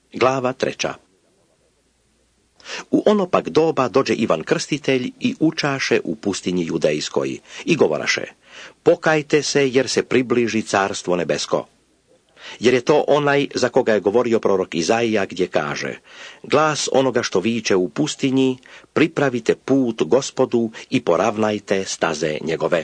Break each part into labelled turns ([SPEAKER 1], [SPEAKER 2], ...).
[SPEAKER 1] Glava 3. U ono pak doba dođe Ivan Krstitelj i učaše u pustinji judejskoj i govoraše: pokajte se, jer se približi carstvo nebesko. Jer je to onaj za koga je govorio prorok Izaija, gdje kaže: glas onoga što viče u pustinji, pripravite put Gospodu i poravnajte staze njegove.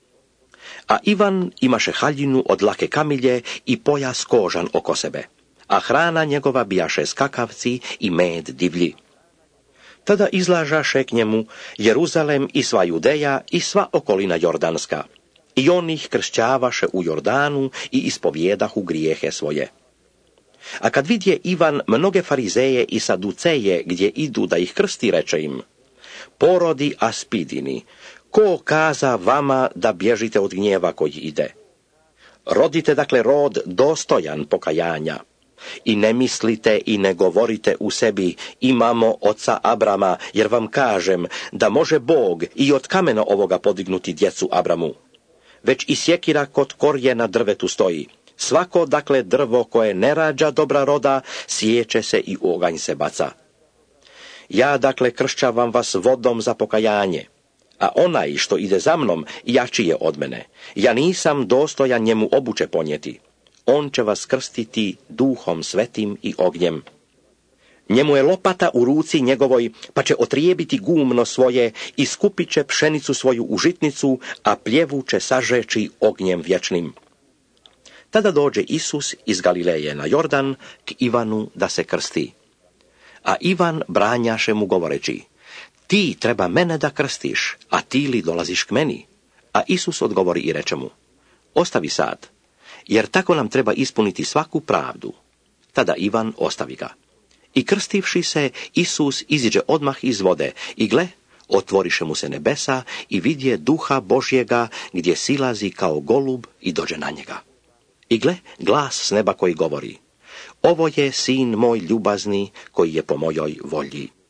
[SPEAKER 1] A Ivan imaše haljinu od lake kamilje i pojas kožan oko sebe, a hrana njegova bijaše skakavci i med divlji. Tada izlažaše k njemu Jeruzalem i sva Judeja i sva okolina jordanska, i on ih kršćavaše u Jordanu i ispovjedahu grijehe svoje. A kad vidje Ivan mnoge farizeje i saduceje gdje idu da ih krsti, reče im: porodi aspidini, ko kaza vama da bježite od gnjeva koji ide? Rodite dakle rod dostojan pokajanja. I ne mislite i ne govorite u sebi: imamo oca Abrama, jer vam kažem da može Bog i od kamena ovoga podignuti djecu Abramu. Već i sjekira kod korje na drvetu stoji. Svako dakle drvo koje ne rađa dobra roda, siječe se i u oganj se baca. Ja dakle kršćavam vas vodom za pokajanje, a onaj što ide za mnom jači je od mene. Ja nisam dostojan njemu obuće ponijeti. On će vas krstiti duhom svetim i ognjem. Njemu je lopata u ruci njegovoj, pa će otrijebiti gumno svoje i skupit će pšenicu svoju u žitnicu, a pljevu će sažeći ognjem vječnim. Tada dođe Isus iz Galileje na Jordan k Ivanu da se krsti. A Ivan branjaše mu govoreći: ti treba mene da krstiš, a ti li dolaziš k meni? A Isus odgovori i reče mu: ostavi sad, jer tako nam treba ispuniti svaku pravdu. Tada Ivan ostavi ga. I krstivši se, Isus iziđe odmah iz vode, i gle, otvoriše mu se nebesa i vidje duha Božjega, gdje silazi kao golub i dođe na njega. I gle, glas s neba koji govori: ovo je sin moj ljubazni, koji je po mojoj volji.